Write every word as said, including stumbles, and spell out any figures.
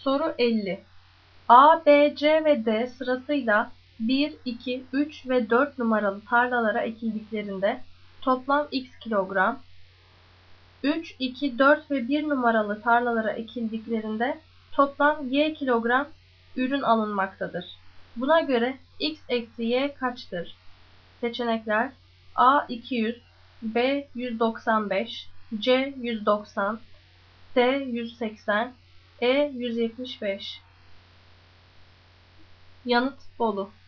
Soru elli. A, B, C ve D sırasıyla bir, iki, üç ve dört numaralı tarlalara ekildiklerinde toplam x kilogram, üç, iki, dört ve bir numaralı tarlalara ekildiklerinde toplam y kilogram ürün alınmaktadır. Buna göre x eksi y kaçtır? Seçenekler: A iki yüz, B yüz doksan beş, C yüz doksan, D yüz seksen, E yüz yetmiş beş. Yanıt Bolu.